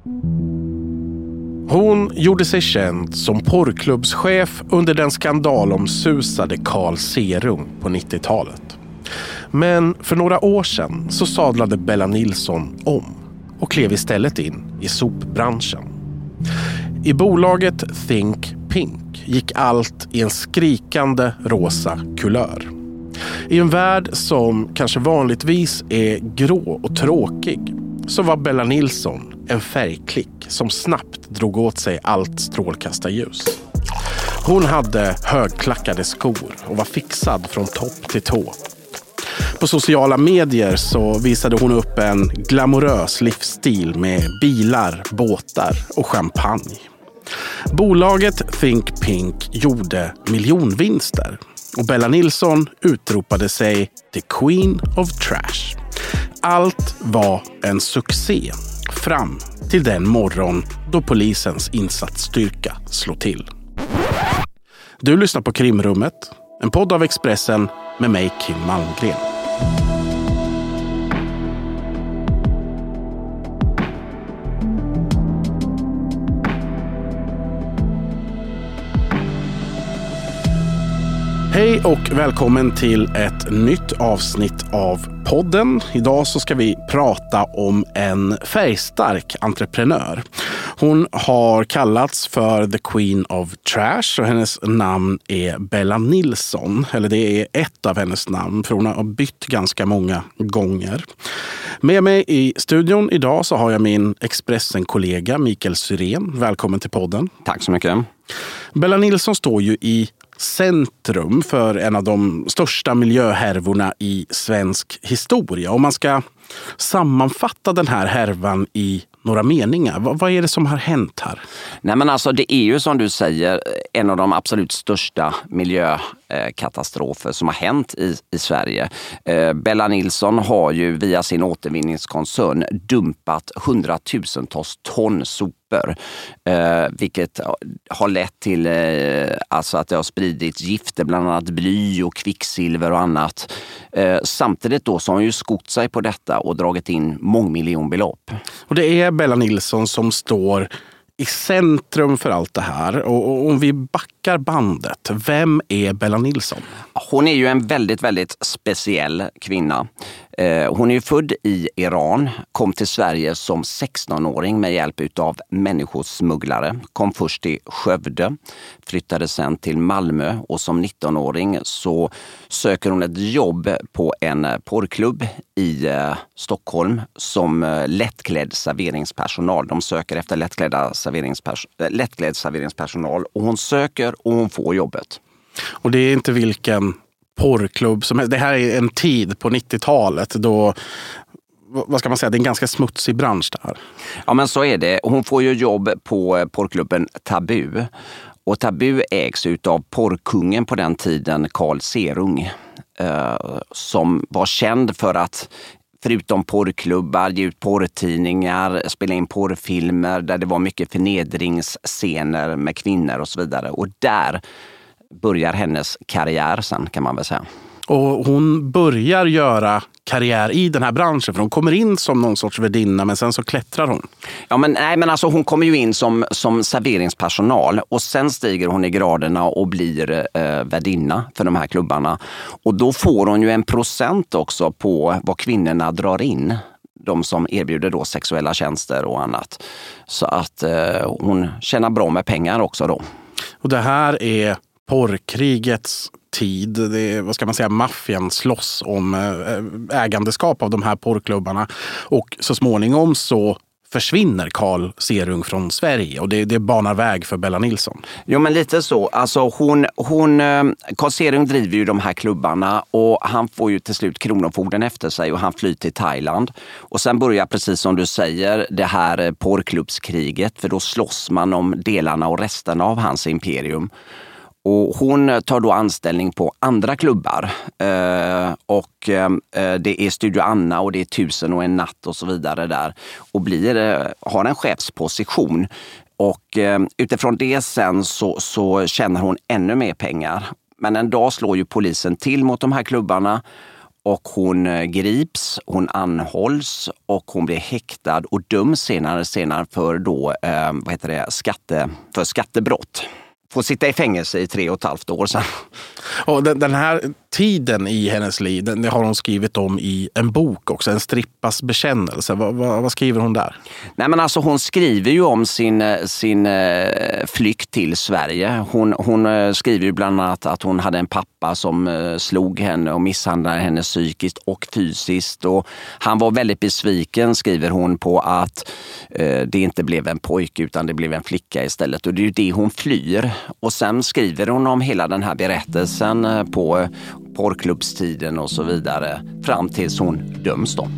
Hon gjorde sig känd som porrklubbschef under den skandalomsusade Carl Serung på 90-talet. Men för några år sedan så sadlade Bella Nilsson om och klev istället in i sopbranschen. I bolaget Think Pink gick allt i en skrikande rosa kulör. I en värld som kanske vanligtvis är grå och tråkig så var Bella Nilsson en färgklick som snabbt drog åt sig allt strålkastarljus. Hon hade högklackade skor och var fixad från topp till tå. På sociala medier så visade hon upp en glamorös livsstil med bilar, båtar och champagne. Bolaget Think Pink gjorde miljonvinster och Bella Nilsson utropade sig The Queen of Trash. Allt var en succé fram till den morgon då polisens insatsstyrka slog till. Du lyssnar på Krimrummet, en podd av Expressen med mig Kim Malmgren. Hej och välkommen till ett nytt avsnitt av podden. Idag så ska vi prata om en färgstark entreprenör. Hon har kallats för The Queen of Trash och hennes namn är Bella Nilsson. Eller det är ett av hennes namn för hon har bytt ganska många gånger. Med mig i studion idag så har jag min Expressen-kollega Mikael Syrén. Välkommen till podden. Tack så mycket. Bella Nilsson står ju i centrum för en av de största miljöhärvorna i svensk historia. Om man ska sammanfatta den här härvan i några meningar, vad är det som har hänt här? Nej, men alltså det är ju som du säger en av de absolut största miljökatastrofer som har hänt i Sverige. Bella Nilsson har ju via sin återvinningskoncern dumpat hundratusentals ton sopor, vilket har lett till alltså att det har spridits gifter, bland annat bly och kvicksilver och annat. Samtidigt då så har hon ju skott sig på detta och dragit in mångmiljonbelopp. Och det är Bella Nilsson som står i centrum för allt det här. Och om vi backar bandet, vem är Bella Nilsson? Hon är ju en väldigt, väldigt speciell kvinna. Hon är ju född i Iran, kom till Sverige som 16-åring med hjälp av människosmugglare. Kom först till Skövde, flyttade sen till Malmö och som 19-åring så söker hon ett jobb på en porrklubb i Stockholm som lättklädd serveringspersonal. De söker efter lättklädd serveringspersonal och hon söker och hon får jobbet. Och det är inte vilken porrklubb som helst. Det här är en tid på 90-talet då, vad ska man säga, det är en ganska smutsig bransch det här. Ja, men så är det. Hon får ju jobb på porrklubben Tabu. Och Tabu ägs utav porrkungen på den tiden, Carl Serung, som var känd för att förutom porrklubbar, ge ut porrtidningar, spela in porrfilmer där det var mycket förnedringsscener med kvinnor och så vidare. Och där börjar hennes karriär sen, kan man väl säga. Och hon börjar göra karriär i den här branschen för hon kommer in som någon sorts värdinna men sen så klättrar hon. Ja, men nej, men alltså hon kommer ju in som serveringspersonal och sen stiger hon i graderna och blir värdinna för de här klubbarna. Och då får hon ju en procent också på vad kvinnorna drar in. De som erbjuder då sexuella tjänster och annat. Så att hon tjänar bra med pengar också då. Och det här är porrkrigets tid. Det är, vad ska man säga, maffian slåss om ägandeskap av de här porrklubbarna. Och så småningom så försvinner Carl Serung från Sverige och det banar väg för Bella Nilsson. Jo, men lite så. Alltså Carl Serung driver ju de här klubbarna och han får ju till slut kronofogden efter sig och han flyr till Thailand. Och sen börjar, precis som du säger, det här porrklubbskriget, för då slåss man om delarna och resterna av hans imperium. Och hon tar då anställning på andra klubbar och det är Studio Anna och det är 1001 natt och så vidare där och har en chefsposition. Och utifrån det sen så tjänar hon ännu mer pengar. Men en dag slår ju polisen till mot de här klubbarna och hon grips, hon anhålls och hon blir häktad och döms senare för då, för skattebrott. Får sitta i fängelse i 3,5 år sedan. Och den här tiden i hennes liv, det har hon skrivit om i en bok också, En strippas bekännelse. Vad skriver hon där? Nej, men alltså hon skriver ju om sin flykt till Sverige. Hon skriver ju bland annat att hon hade en pappa som slog henne och misshandlade henne psykiskt och fysiskt. Och han var väldigt besviken, skriver hon, på att det inte blev en pojke utan det blev en flicka istället. Och det är ju det hon flyr. Och sen skriver hon om hela den här berättelsen på porrklubbstiden och så vidare fram tills hon döms då.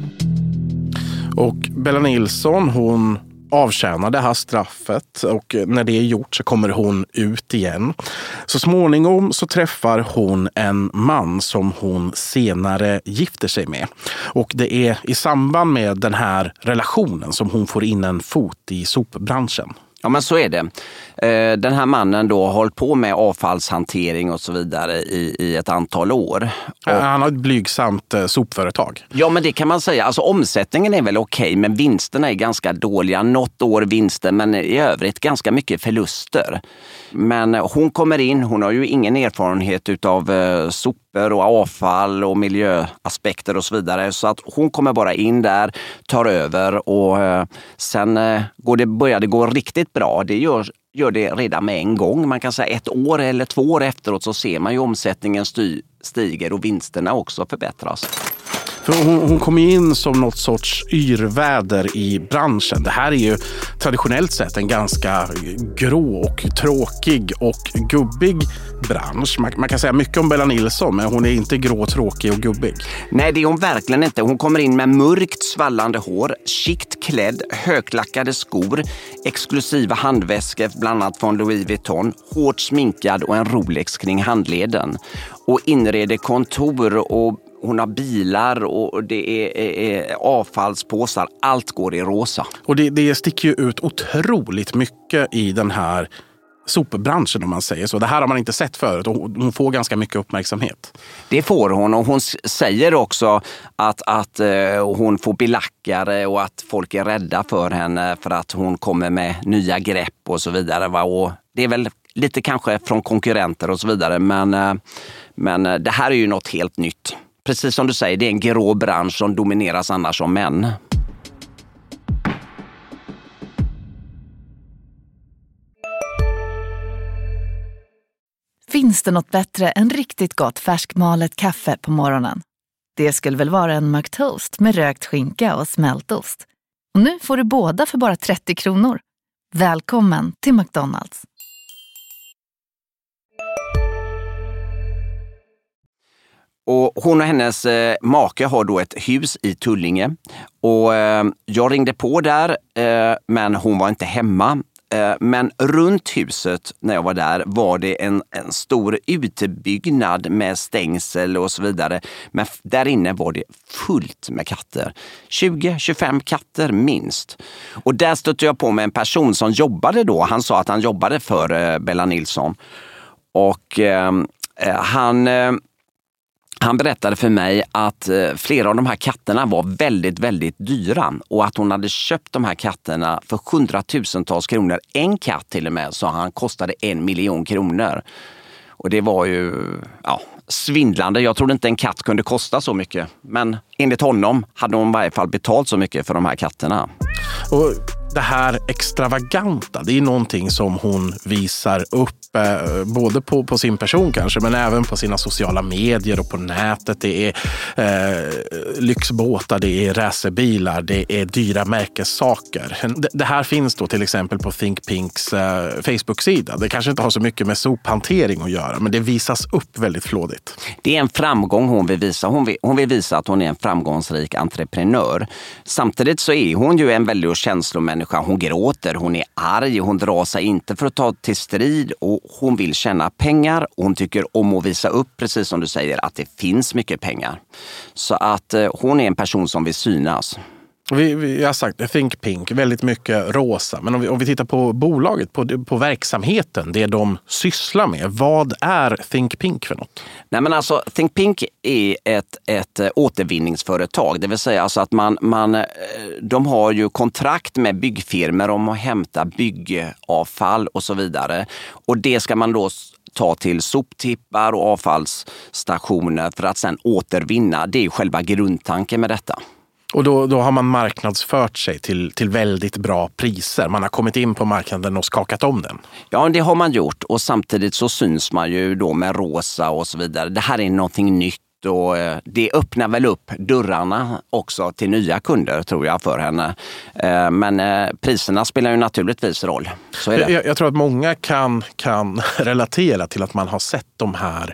Och Bella Nilsson, hon avtjänar det här straffet och när det är gjort så kommer hon ut igen. Så småningom så träffar hon en man som hon senare gifter sig med. Och det är i samband med den här relationen som hon får in en fot i sopbranschen. Ja, men så är det. Den här mannen då har hållit på med avfallshantering och så vidare i ett antal år. Han har ett blygsamt sopföretag. Ja, men det kan man säga. Alltså omsättningen är väl okej, men vinsterna är ganska dåliga. Något år vinster, men i övrigt ganska mycket förluster. Men hon kommer in, hon har ju ingen erfarenhet utav sopor och avfall och miljöaspekter och så vidare. Så att hon kommer bara in där, tar över och sen börjar det gå riktigt bra. Det gör det redan med en gång. Man kan säga 1 år eller 2 år efteråt så ser man ju omsättningen stiger och vinsterna också förbättras. För hon kom in som något sorts yrväder i branschen. Det här är ju traditionellt sett en ganska grå och tråkig och gubbig bransch. Man kan säga mycket om Bella Nilsson, men hon är inte grå, tråkig och gubbig. Nej, det är hon verkligen inte. Hon kommer in med mörkt svallande hår, skikt klädd, högklackade skor, exklusiva handväskor bland annat från Louis Vuitton, hårt sminkad och en Rolex kring handleden. Och inreder kontor och hon har bilar och det är avfallspåsar. Allt går i rosa. Och det sticker ju ut otroligt mycket i den här sopbranschen om man säger så. Det här har man inte sett förut och hon får ganska mycket uppmärksamhet. Det får hon och hon säger också att hon får belackare och att folk är rädda för henne för att hon kommer med nya grepp och så vidare. Och det är väl lite kanske från konkurrenter och så vidare, men det här är ju något helt nytt. Precis som du säger, det är en grå bransch som domineras annars av män. Finns det något bättre än riktigt gott färskmalet kaffe på morgonen? Det skulle väl vara en McToast med rökt skinka och smältost. Och nu får du båda för bara 30 kronor. Välkommen till McDonald's. Och hon och hennes make har då ett hus i Tullinge. Och jag ringde på där, men hon var inte hemma. Men runt huset när jag var där var det en stor utebyggnad med stängsel och så vidare. Men där inne var det fullt med katter. 20-25 katter minst. Och där stötte jag på med en person som jobbade då. Han sa att han jobbade för Bella Nilsson. Och han berättade för mig att flera av de här katterna var väldigt, väldigt dyra och att hon hade köpt de här katterna för 100,000-tals kronor. En katt till och med, så han kostade 1 miljon kronor. Och det var ju svindlande. Jag trodde inte en katt kunde kosta så mycket. Men enligt honom hade hon i varje fall betalt så mycket för de här katterna. Och det här extravaganta, det är någonting som hon visar upp både på sin person kanske, men även på sina sociala medier och på nätet. Det är lyxbåtar, det är racerbilar, det är dyra märkessaker. Det här finns då till exempel på Think Pinks Facebook-sida. Det kanske inte har så mycket med sophantering att göra, men det visas upp väldigt flådigt. Det är en framgång hon vill visa. Hon vill visa att hon är en framgångsrik entreprenör. Samtidigt så är hon ju en väldigt känslomänniska. Hon gråter, hon är arg, hon drar sig inte för att ta till strid och hon vill tjäna pengar. Hon tycker om att visa upp, precis som du säger, att det finns mycket pengar. Så att hon är en person som vill synas. Vi har sagt Think Pink, väldigt mycket rosa. Men om vi tittar på bolaget, på verksamheten, det de sysslar med. Vad är Think Pink för något? Nej, men alltså, Think Pink är ett återvinningsföretag. Det vill säga alltså att de har ju kontrakt med byggfirmor om att hämta byggavfall och så vidare. Och det ska man då ta till soptippar och avfallsstationer för att sedan återvinna. Det är ju själva grundtanken med detta. Och då har man marknadsfört sig till väldigt bra priser. Man har kommit in på marknaden och skakat om den. Ja, det har man gjort. Och samtidigt så syns man ju då med rosa och så vidare. Det här är någonting nytt. Och det öppnar väl upp dörrarna också till nya kunder, tror jag, för henne. Men priserna spelar ju naturligtvis roll. Så är det. Jag tror att många kan relatera till att man har sett de här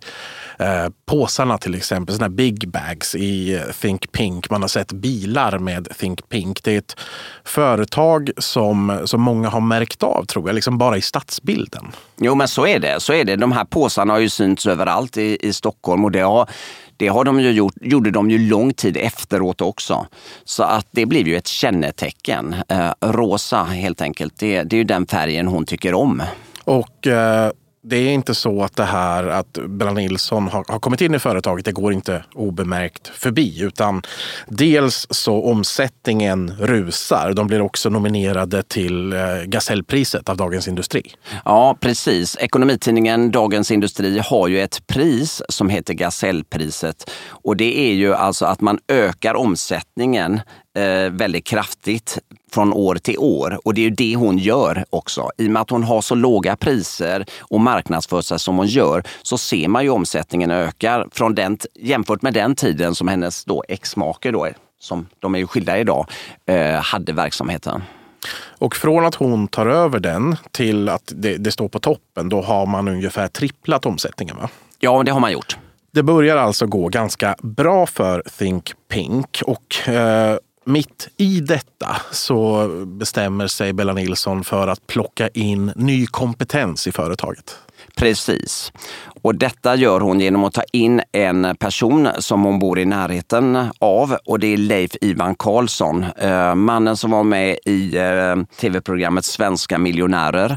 påsarna, till exempel såna här big bags i Think Pink. Man har sett bilar med Think Pink. Det är ett företag som många har märkt av, tror jag, liksom bara i stadsbilden. Jo, men så är det. De här påsarna har ju synts överallt i Stockholm, och det har de ju gjorde de ju lång tid efteråt också. Så att det blev ju ett kännetecken. Rosa helt enkelt, det är ju den färgen hon tycker om. Och det är inte så att det här att Bella Nilsson har kommit in i företaget, det går inte obemärkt förbi, utan dels så omsättningen rusar. De blir också nominerade till Gasellpriset av Dagens Industri. Ja, precis. Ekonomitidningen Dagens Industri har ju ett pris som heter Gasellpriset, och det är ju alltså att man ökar omsättningen väldigt kraftigt från år till år, och det är ju det hon gör också. I och med att hon har så låga priser och marknadsför sig som hon gör, så ser man ju omsättningen ökar jämfört med den tiden som hennes då ex-make då, som de är ju skilda idag, hade verksamheten. Och från att hon tar över den till att det står på toppen, då har man ungefär tripplat omsättningen, va? Ja, det har man gjort. Det börjar alltså gå ganska bra för Think Pink, och mitt i detta så bestämmer sig Bella Nilsson för att plocka in ny kompetens i företaget. Precis. Och detta gör hon genom att ta in en person som hon bor i närheten av, och det är Leif Ivan Karlsson, mannen som var med i tv-programmet Svenska miljonärer.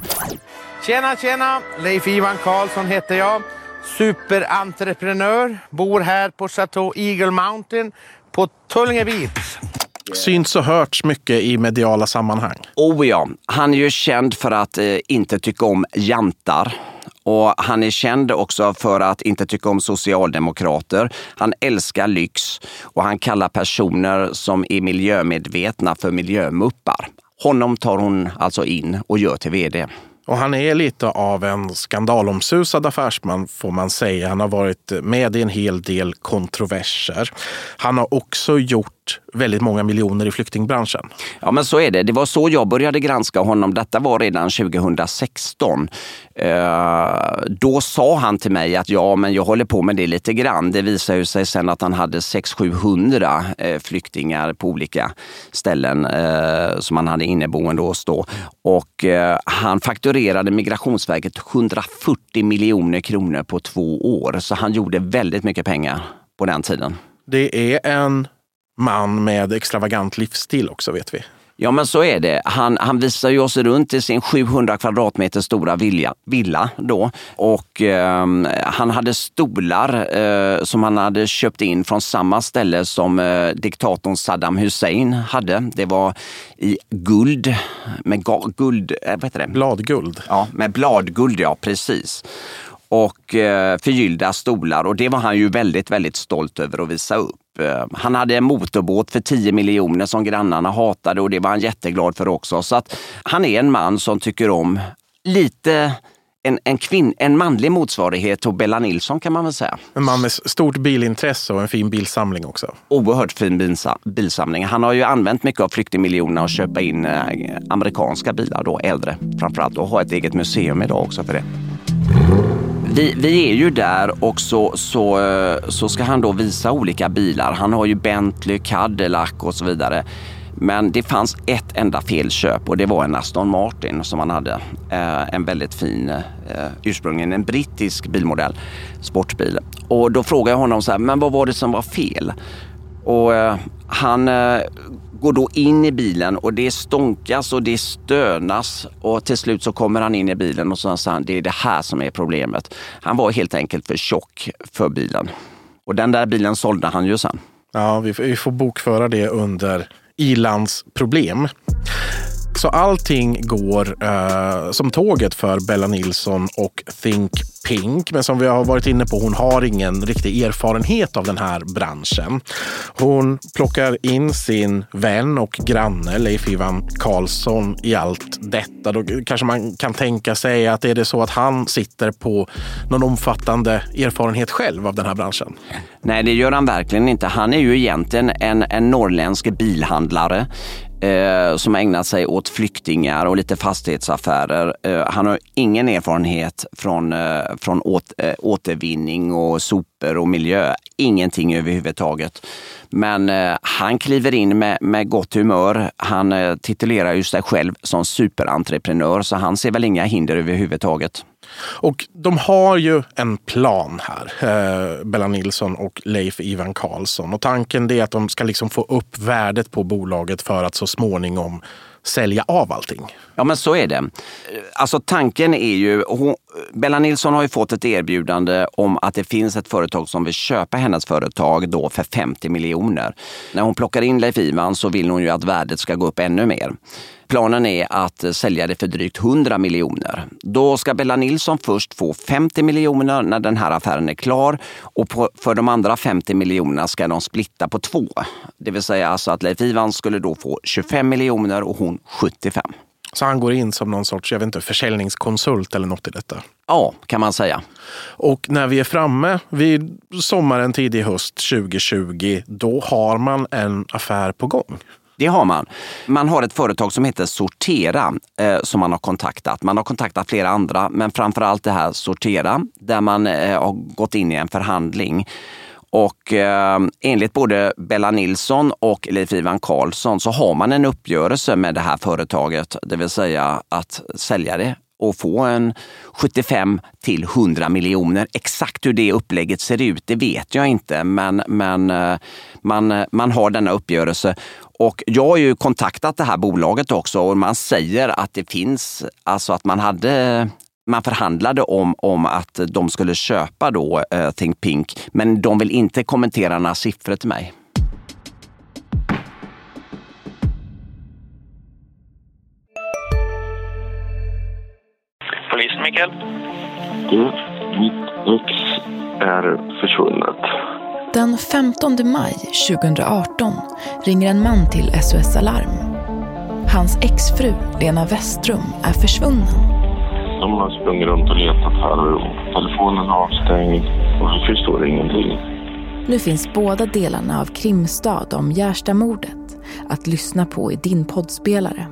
Tjena! Leif Ivan Karlsson heter jag. Superentreprenör. Bor här på Chateau Eagle Mountain på Tullinge Beach. Syns och hörts mycket i mediala sammanhang. Oh ja, han är ju känd för att inte tycka om jantar. Och han är känd också för att inte tycka om socialdemokrater. Han älskar lyx, och han kallar personer som är miljömedvetna för miljömuppar. Honom tar hon alltså in och gör till vd. Och han är lite av en skandalomsusad affärsman, får man säga. Han har varit med i en hel del kontroverser. Han har också gjort väldigt många miljoner i flyktingbranschen. Ja, men så är det. Det var så jag började granska honom. Detta var redan 2016. Då sa han till mig att men jag håller på med det lite grann. Det visade ju sig sen att han hade 600-700 flyktingar på olika ställen som han hade inneboende hos då. Och han fakturerade Migrationsverket 140 miljoner kronor på 2 år. Så han gjorde väldigt mycket pengar på den tiden. Det är en man med extravagant livsstil också, vet vi. Ja, men så är det. Han visar ju oss runt i sin 700 kvadratmeter stora villa då. Och han hade stolar som han hade köpt in från samma ställe som diktatorn Saddam Hussein hade. Det var i guld, med guld, vad heter det? Bladguld. Ja, med bladguld, ja, precis. Och förgyllda stolar, och det var han ju väldigt, väldigt stolt över att visa upp. Han hade en motorbåt för 10 miljoner som grannarna hatade, och det var han jätteglad för också. Så att han är en man som tycker om lite en manlig motsvarighet till Bella Nilsson, kan man väl säga. En man med stort bilintresse och en fin bilsamling också. Oerhört fin bilsamling. Han har ju använt mycket av flyktingmiljonerna att köpa in amerikanska bilar då, äldre framförallt, och ha ett eget museum idag också för det. Vi är ju där, och så ska han då visa olika bilar. Han har ju Bentley, Cadillac och så vidare. Men det fanns ett enda felköp, och det var en Aston Martin som han hade. En väldigt fin, ursprungligen en brittisk bilmodell, sportbil. Och då frågade jag honom så här, men vad var det som var fel? Och han går då in i bilen och det stånkas och det stönas och till slut så kommer han in i bilen och så säger han, det är det här som är problemet. Han var helt enkelt för tjock för bilen. Och den där bilen sålde han ju sen. Ja, vi får bokföra det under Ilands problem. Så allting går som tåget för Bella Nilsson och Think Pink. Men som vi har varit inne på, hon har ingen riktig erfarenhet av den här branschen. Hon plockar in sin vän och granne Leif Ivan Karlsson i allt detta. Då kanske man kan tänka sig att är det så att han sitter på någon omfattande erfarenhet själv av den här branschen? Nej, det gör han verkligen inte. Han är ju egentligen en norrländsk bilhandlare som ägnar sig åt flyktingar och lite fastighetsaffärer. Han har ingen erfarenhet från återvinning och sopor och miljö. Ingenting överhuvudtaget. Men han kliver in med gott humör. Han titulerar ju sig själv som superentreprenör, så han ser väl inga hinder överhuvudtaget. Och de har ju en plan här, Bella Nilsson och Leif Ivan Karlsson. Och tanken är att de ska liksom få upp värdet på bolaget för att så småningom sälja av allting. Ja, men så är det. Alltså tanken är ju, Bella Nilsson har ju fått ett erbjudande om att det finns ett företag som vill köpa hennes företag då för 50 miljoner. När hon plockar in Leif Ivan så vill hon ju att värdet ska gå upp ännu mer. Planen är att sälja det för drygt 100 miljoner. Då ska Bella Nilsson först få 50 miljoner när den här affären är klar, och för de andra 50 miljonerna ska de splitta på 2. Det vill säga alltså att Leif Ivan skulle då få 25 miljoner och hon 75. Så han går in som någon sorts, jag vet inte, försäljningskonsult eller något i detta? Ja, kan man säga. Och när vi är framme vid sommaren tidig höst 2020, då har man en affär på gång. Det har man. Man har ett företag som heter Sortera som man har kontaktat. Man har kontaktat flera andra, men framförallt det här Sortera där man har gått in i en förhandling. Och enligt både Bella Nilsson och Leif Ivan Karlsson så har man en uppgörelse med det här företaget. Det vill säga att sälja det och få en 75 till 100 miljoner. Exakt hur det upplägget ser ut, det vet jag inte. Men man har denna uppgörelse. Och jag har ju kontaktat det här bolaget också, och man säger att det finns, alltså att man förhandlade om att de skulle köpa då Think Pink, men de vill inte kommentera några siffror till mig. Polis Mikael? Mitt ex är försvunnet. Den 15 maj 2018 ringer en man till SOS Alarm. Hans exfru Lena Westrum är försvunnen. De har sprungit runt och letat här och telefonen är avstängd och vi förstår ingenting. Nu finns båda delarna av Krimstad om Gärstamordet att lyssna på i din poddspelare.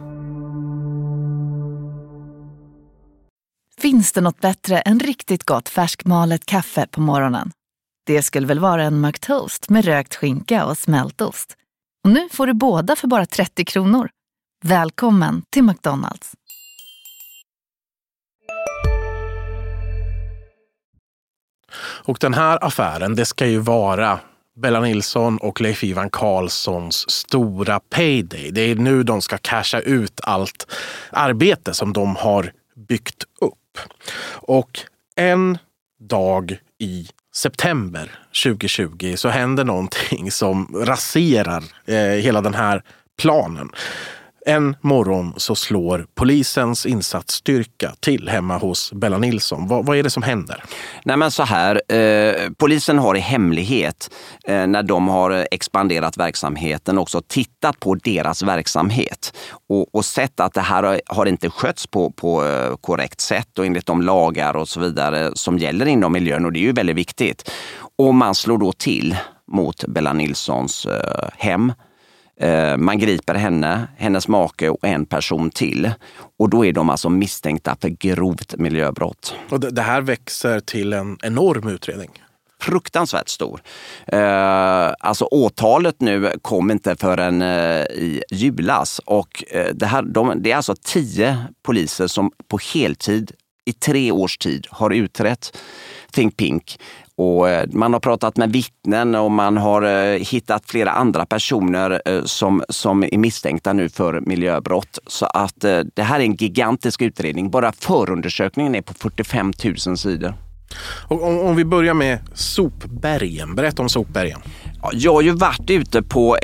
Finns det något bättre än riktigt gott färskmalet kaffe på morgonen? Det skulle väl vara en McToast med rökt skinka och smältost. Och nu får du båda för bara 30 kronor. Välkommen till McDonald's. Och den här affären, det ska ju vara Bella Nilsson och Leif Ivan Karlssons stora payday. Det är nu de ska casha ut allt arbete som de har byggt upp. Och en dag i september 2020 så händer någonting som raserar hela den här planen. En morgon så slår polisens insatsstyrka till hemma hos Bella Nilsson. Vad är det som händer? Nej, men så här, polisen har i hemlighet när de har expanderat verksamheten också tittat på deras verksamhet och sett att det här har inte skötts på korrekt sätt och enligt de lagar och så vidare som gäller inom miljön, och det är ju väldigt viktigt. Och man slår då till mot Bella Nilssons hem. Man griper henne, hennes make och en person till. Och då är de alltså misstänkta för grovt miljöbrott. Och det här växer till en enorm utredning. Fruktansvärt stor. Alltså åtalet nu kom inte förrän i julas. Och det är alltså 10 poliser som på heltid i 3 års tid har utrett Think Pink. Och man har pratat med vittnen och man har hittat flera andra personer som är misstänkta nu för miljöbrott. Så att det här är en gigantisk utredning. Bara förundersökningen är på 45 000 sidor. Och om vi börjar med sopbergen. Berätta om sopbergen. Ja, jag har ju varit ute på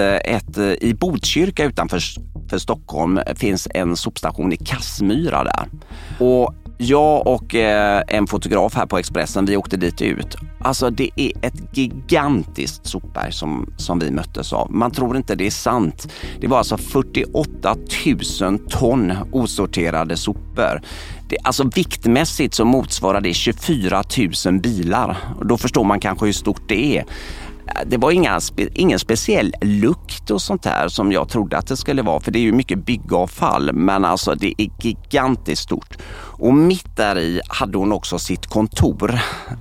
i Botkyrka utanför Stockholm finns en sopstation i Kassmyra där. Och jag och en fotograf här på Expressen, vi åkte dit ut. Alltså det är ett gigantiskt sopberg som vi möttes av. Man tror inte det är sant. Det var alltså 48 000 ton osorterade sopor. Alltså viktmässigt så motsvarar det 24 000 bilar. Och då förstår man kanske hur stort det är. Det var ingen speciell lukt och sånt här som jag trodde att det skulle vara. För det är ju mycket byggavfall. Men alltså det är gigantiskt stort. Och mitt där i hade hon också sitt kontor.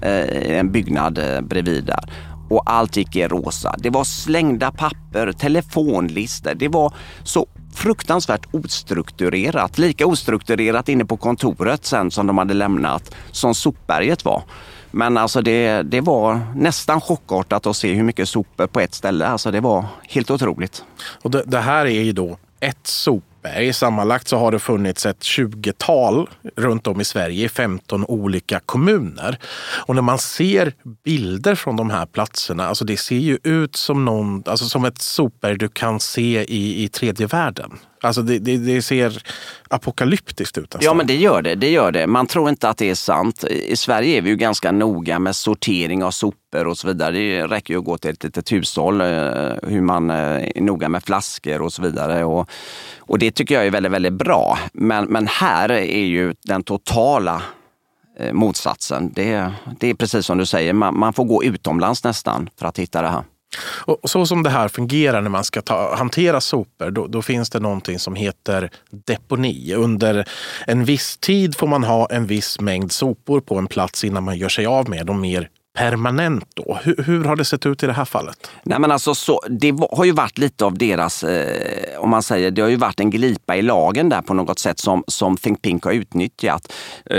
En byggnad bredvid där. Och allt gick i rosa. Det var slängda papper, telefonlistor. Det var så fruktansvärt ostrukturerat. Lika ostrukturerat inne på kontoret sen som de hade lämnat som sopberget var. Men alltså det var nästan chockartat att se hur mycket sopor på ett ställe. Alltså det var helt otroligt. Och det här är ju då ett sopberg. Sammanlagt så har det funnits ett 20-tal runt om i Sverige i 15 olika kommuner. Och när man ser bilder från de här platserna, alltså det ser ju ut som som ett sopberg du kan se i tredje världen. Alltså det ser apokalyptiskt ut. Nästan. Ja, men det gör det. Man tror inte att det är sant. I Sverige är vi ju ganska noga med sortering av sopor och så vidare. Det räcker ju att gå till ett litet hushåll, hur man är noga med flaskor och så vidare. Och det tycker jag är väldigt, väldigt bra. Men här är ju den totala motsatsen. Det är precis som du säger. Man får gå utomlands nästan för att hitta det här. Och så som det här fungerar när man ska hantera sopor, då finns det någonting som heter deponi. Under en viss tid får man ha en viss mängd sopor på en plats innan man gör sig av med dem mer permanent då. Hur har det sett ut i det här fallet? Nej, men alltså det har ju varit lite av deras, om man säger, det har ju varit en glipa i lagen där på något sätt som Think Pink har utnyttjat.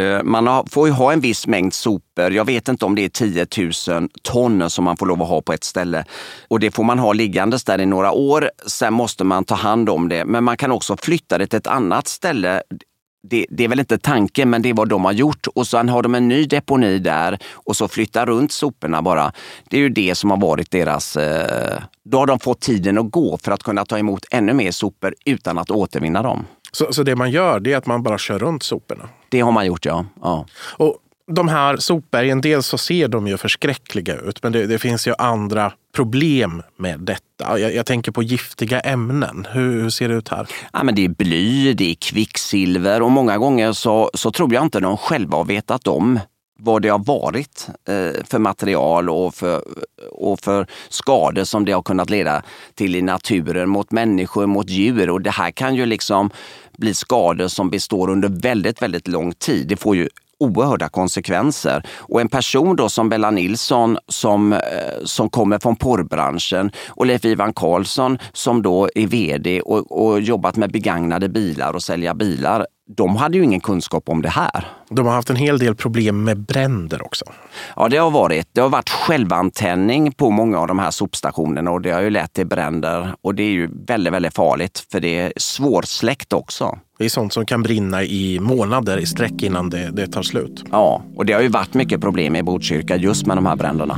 Får ju ha en viss mängd sopor. Jag vet inte om det är 10 000 ton som man får lov att ha på ett ställe. Och det får man ha liggandes där i några år. Sen måste man ta hand om det. Men man kan också flytta det till ett annat ställe. Det är väl inte tanken, men det är vad de har gjort. Och sen har de en ny deponi där och så flyttar runt soporna bara. Det är ju det som har varit deras... Då har de fått tiden att gå för att kunna ta emot ännu mer sopor utan att återvinna dem. Så det man gör, det är att man bara kör runt soporna? Det har man gjort, ja. Och de här sopbergen, dels så ser de ju förskräckliga ut, men det finns ju andra problem med detta. Jag tänker på giftiga ämnen. Hur ser det ut här? Ja, men det är bly, det är kvicksilver och många gånger så tror jag inte de själva har vetat om vad det har varit för material och för skador som det har kunnat leda till i naturen mot människor, mot djur. Och det här kan ju liksom bli skador som består under väldigt, väldigt lång tid. Det får ju oerhörda konsekvenser. Och en person då som Bella Nilsson som kommer från porrbranschen och Leif Ivan Karlsson som då är vd och jobbat med begagnade bilar och sälja bilar, de hade ju ingen kunskap om det här. De har haft en hel del problem med bränder också. Ja, det har varit självantändning på många av de här sopstationerna och det har ju lett till bränder och det är ju väldigt, väldigt farligt för det är svårsläckt också. Det är sånt som kan brinna i månader i sträck innan det tar slut. Ja, och det har ju varit mycket problem i Botkyrka just med de här bränderna.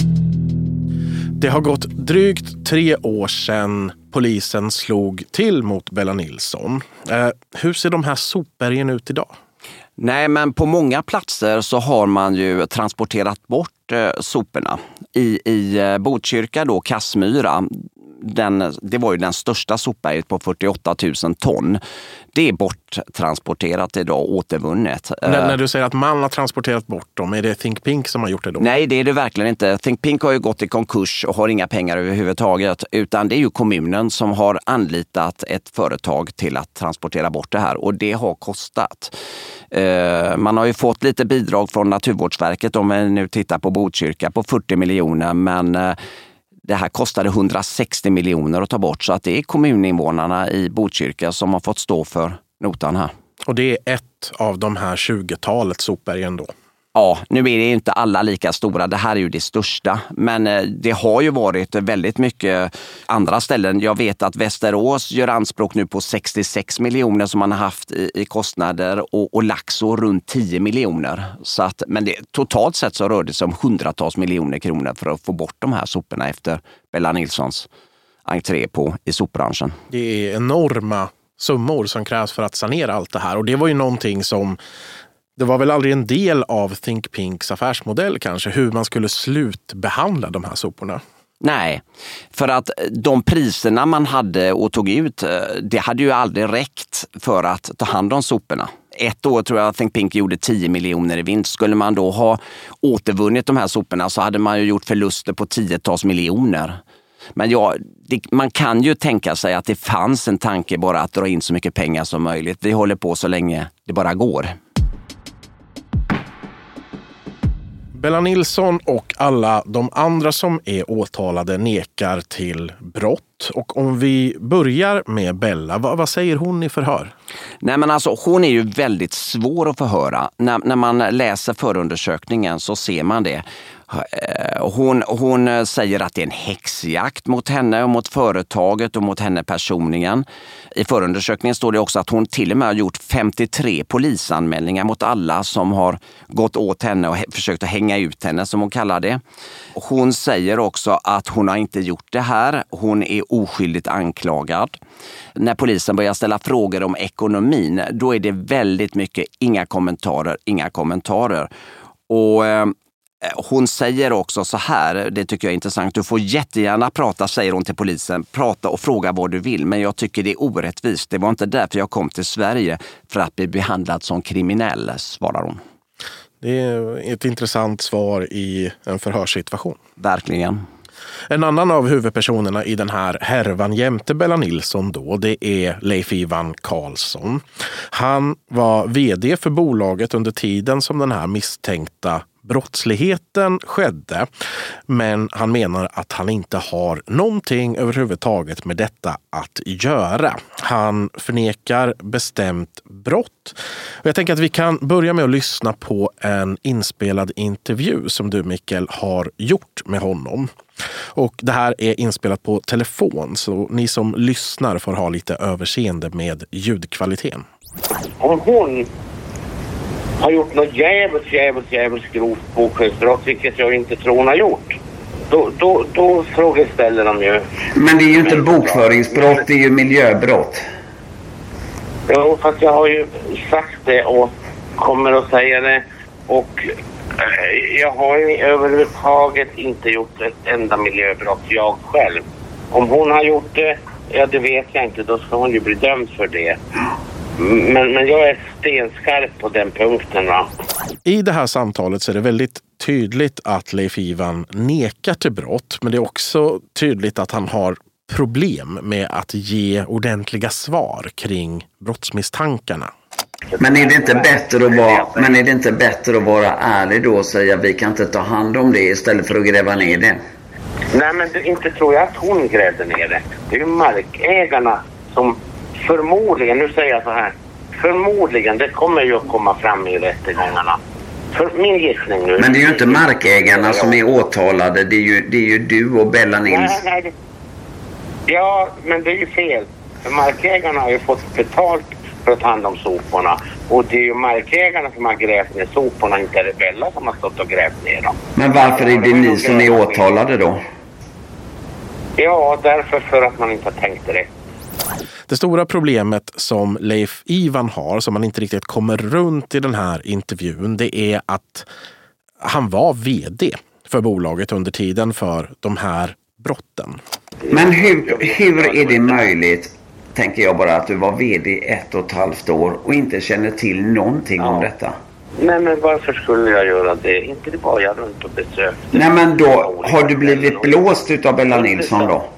Det har gått drygt 3 år sedan polisen slog till mot Bella Nilsson. Hur ser de här sopbergen ut idag? Nej, men på många platser så har man ju transporterat bort soporna. I Botkyrka då, Kassmyra, det var ju den största sopberget på 48 000 ton. Det är borttransporterat idag, återvunnet. När du säger att man har transporterat bort dem, är det Think Pink som har gjort det då? Nej, det är det verkligen inte. Think Pink har ju gått i konkurs och har inga pengar överhuvudtaget. Utan det är ju kommunen som har anlitat ett företag till att transportera bort det här. Och det har kostat. Man har ju fått lite bidrag från Naturvårdsverket om vi nu tittar på Botkyrka på 40 miljoner. Men det här kostade 160 miljoner att ta bort, så att det är kommuninvånarna i Botkyrka som har fått stå för notan här. Och det är ett av de här 20-talet sopbergen då. Ja, nu är det ju inte alla lika stora. Det här är ju det största. Men det har ju varit väldigt mycket andra ställen. Jag vet att Västerås gör anspråk nu på 66 miljoner som man har haft i kostnader och Laxå runt 10 miljoner. Så att, men totalt sett så rör det sig om hundratals miljoner kronor för att få bort de här soporna efter Bella Nilssons entré i sopbranschen. Det är enorma summor som krävs för att sanera allt det här. Och det var ju någonting som... Det var väl aldrig en del av Think Pinks affärsmodell kanske, hur man skulle slutbehandla de här soporna? Nej, för att de priserna man hade och tog ut, det hade ju aldrig räckt för att ta hand om soporna. Ett år tror jag Think Pink gjorde 10 miljoner i vinst. Skulle man då ha återvunnit de här soporna så hade man ju gjort förluster på 10-tals miljoner. Men man kan ju tänka sig att det fanns en tanke bara att dra in så mycket pengar som möjligt. Vi håller på så länge det bara går. Bella Nilsson och alla de andra som är åtalade nekar till brott. Och om vi börjar med Bella, vad säger hon i förhör? Nej, men alltså, hon är ju väldigt svår att förhöra. När man läser förundersökningen så ser man det. Hon säger att det är en häxjakt mot henne och mot företaget och mot henne personligen. I förundersökningen står det också att hon till och med har gjort 53 polisanmälningar mot alla som har gått åt henne och försökt att hänga ut henne, som hon kallar det. Hon säger också att hon har inte gjort det här. Hon är oskyldigt anklagad. När polisen börjar ställa frågor om ekonomin, då är det väldigt mycket inga kommentarer. Och hon säger också så här, det tycker jag är intressant, du får jättegärna prata, säger hon till polisen, prata och fråga vad du vill, men jag tycker det är orättvist. Det var inte därför jag kom till Sverige, för att bli behandlad som kriminell, svarar hon. Det är ett intressant svar i en förhörssituation. Verkligen. En annan av huvudpersonerna i den här härvan jämte Bella Nilsson då, det är Leif Ivan Karlsson. Han var vd för bolaget under tiden som den här misstänkta brottsligheten skedde, men han menar att han inte har någonting överhuvudtaget med detta att göra. Han förnekar bestämt brott. Och jag tänker att vi kan börja med att lyssna på en inspelad intervju som du, Mikael, har gjort med honom. Och det här är inspelat på telefon, så ni som lyssnar får ha lite överseende med ljudkvaliteten. Om hon har gjort något jävligt grovt bokföringsbrott, vilket jag inte tror hon har gjort, då frågeställer de ju. Men det är ju inte bokföringsbrott, det är ju miljöbrott. Jo, fast jag har ju sagt det och kommer att säga det, och jag har ju överhuvudtaget inte gjort ett enda miljöbrott jag själv. Om hon har gjort det, ja, det vet jag inte, då ska hon ju bli dömd för det. Men jag är stenskarp på den punkten, va? I det här samtalet så är det väldigt tydligt att Leif Ivan nekar till brott, men det är också tydligt att han har problem med att ge ordentliga svar kring brottsmisstankarna. Men är det inte bättre att vara ärlig då och säga vi kan inte ta hand om det istället för att gräva ner det? Nej, men inte tror jag att hon grävde ner det. Det är ju markägarna som förmodligen, nu säger jag så här, förmodligen, det kommer ju att komma fram i rättegångarna. För min gissning nu. Men det är ju inte markägarna som är åtalade, det är ju du och Bella Nilsson. Nej. Ja, men det är ju fel. För markägarna har ju fått betalt för att ta hand om soporna. Och det är ju markägarna som har grävt ner soporna, inte det Bella som har stått och grävt ner dem. Men varför är det ni som är åtalade då? Ja, därför för att man inte har tänkt rätt. Det stora problemet som Leif Ivan har, som man inte riktigt kommer runt i den här intervjun, det är att han var vd för bolaget under tiden för de här brotten. Men hur är det möjligt, tänker jag bara, att du var vd 1,5 år och inte känner till någonting om detta? Nej, men varför skulle jag göra det? Inte det bara jag runt och besökte. Nej, men då har du blivit blåst utav Bella Nilsson då?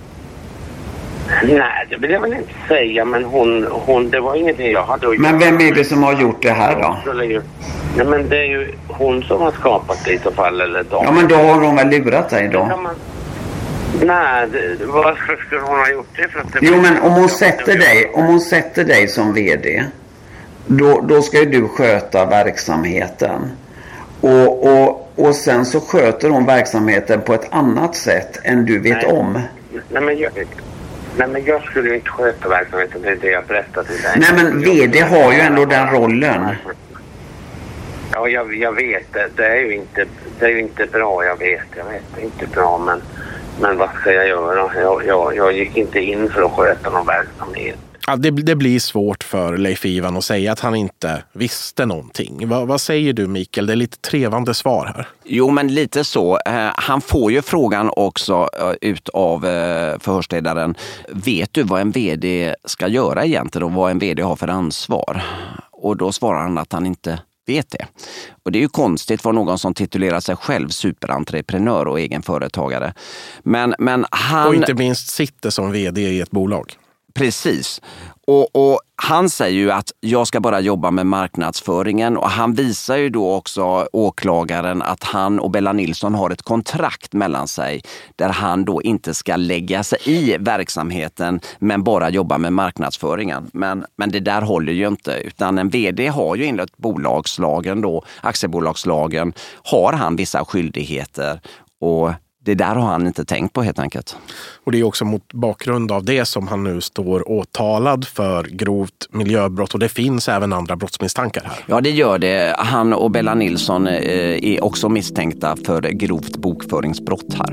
Nej, det vill jag väl inte säga, men hon det var ingenting jag hade att göra. Men vem är det som har gjort det här då? Nej, men det är ju hon som har skapat det i så fall, eller de. Ja, men då har hon väl lurat dig då? Nej, varför skulle hon ha gjort det? För att det jo, men om hon sätter dig som vd då ska ju du sköta verksamheten. Och sen så sköter hon verksamheten på ett annat sätt än du vet om. Nej, men jag skulle inte sköta verksamheten, det är det jag berättade till dig. Nej, men vd har ju ändå den rollen. Ja, jag vet det. Det är ju inte bra, jag vet det är inte bra, men vad ska jag göra? Jag gick inte in för att sköta någon verksamhet. Ja, det blir svårt för Leif Ivan att säga att han inte visste någonting. Vad säger du, Mikael? Det är lite trevande svar här. Jo, men lite så. Han får ju frågan också utav förhörsledaren. Vet du vad en vd ska göra egentligen och vad en vd har för ansvar? Och då svarar han att han inte vet det. Och det är ju konstigt för någon som titulerar sig själv superentreprenör och egenföretagare. Men han... Och inte minst sitter som vd i ett bolag. Precis. Och han säger ju att jag ska bara jobba med marknadsföringen, och han visar ju då också åklagaren att han och Bella Nilsson har ett kontrakt mellan sig där han då inte ska lägga sig i verksamheten men bara jobba med marknadsföringen. Men det där håller ju inte, utan en vd har ju enligt bolagslagen då, aktiebolagslagen, har han vissa skyldigheter, och det där har han inte tänkt på helt enkelt. Och det är också mot bakgrund av det som han nu står åtalad för grovt miljöbrott, och det finns även andra brottsmisstankar här. Ja, det gör det. Han och Bella Nilsson är också misstänkta för grovt bokföringsbrott här.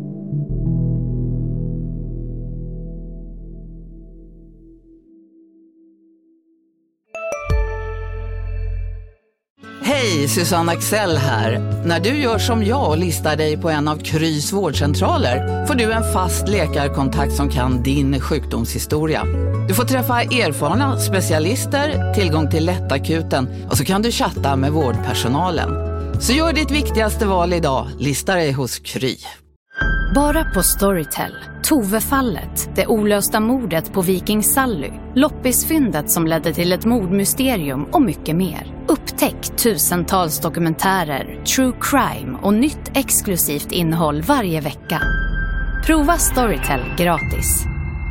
Hej, Susanne Axel här. När du gör som jag och listar dig på en av Krys vårdcentraler får du en fast läkarkontakt som kan din sjukdomshistoria. Du får träffa erfarna specialister, tillgång till lättakuten och så kan du chatta med vårdpersonalen. Så gör ditt viktigaste val idag, lista dig hos Kry. Bara på Storytel. Tove-fallet, det olösta mordet på Viking Sally, loppisfyndet som ledde till ett mordmysterium och mycket mer. Upptäck tusentals dokumentärer, true crime och nytt exklusivt innehåll varje vecka. Prova Storytel gratis.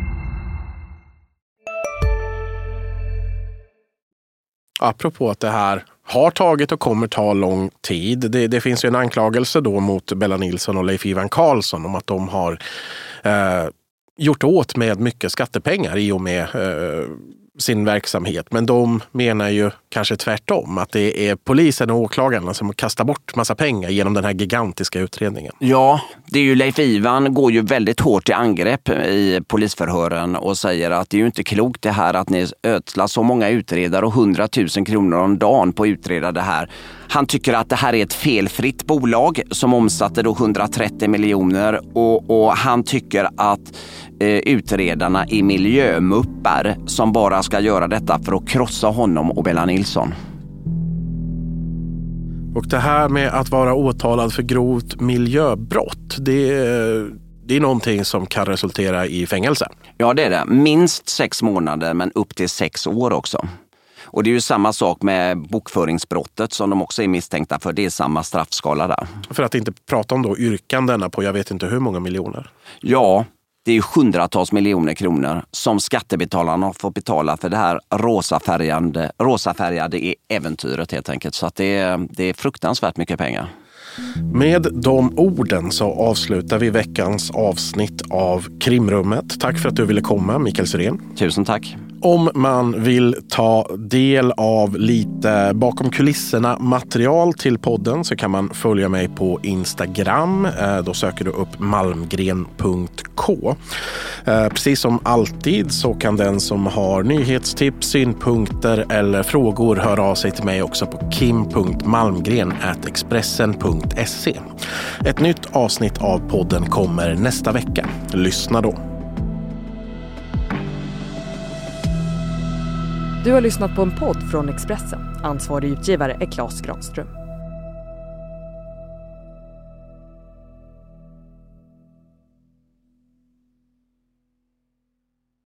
Apropå att det här har tagit och kommer ta lång tid. Det finns ju en anklagelse då mot Bella Nilsson och Leif Ivan Karlsson om att de har gjort åt med mycket skattepengar i och med sin verksamhet. Men de menar ju kanske tvärtom, att det är polisen och åklagarna som kastar bort massa pengar genom den här gigantiska utredningen. Ja, det är ju Leif Ivan går ju väldigt hårt i angrepp i polisförhören och säger att det är ju inte klokt det här att ni ödslar så många utredare och 100 000 kronor om dagen på att utreda det här. Han tycker att det här är ett felfritt bolag som omsatte då 130 miljoner och han tycker att utredarna är miljömuppar som bara ska göra detta för att krossa honom och Bella Nilsson. Och det här med att vara åtalad för grovt miljöbrott, det är någonting som kan resultera i fängelse. Ja, det är det. Minst 6 månader men upp till 6 år också. Och det är ju samma sak med bokföringsbrottet som de också är misstänkta för. Det är samma straffskala där. För att inte prata om då yrkandena på jag vet inte hur många miljoner. Ja, det är ju 100-tals miljoner kronor som skattebetalarna får betala för det här rosafärgade äventyret helt enkelt. Så att det är fruktansvärt mycket pengar. Med de orden så avslutar vi veckans avsnitt av Krimrummet. Tack för att du ville komma, Mikael Syrén. Tusen tack. Om man vill ta del av lite bakom kulisserna material till podden så kan man följa mig på Instagram. Då söker du upp malmgren.k. Precis som alltid så kan den som har nyhetstips, synpunkter eller frågor höra av sig till mig också på kim.malmgren@expressen.se. Ett nytt avsnitt av podden kommer nästa vecka. Lyssna då. Du har lyssnat på en podd från Expressen. Ansvarig utgivare är Claes Granström.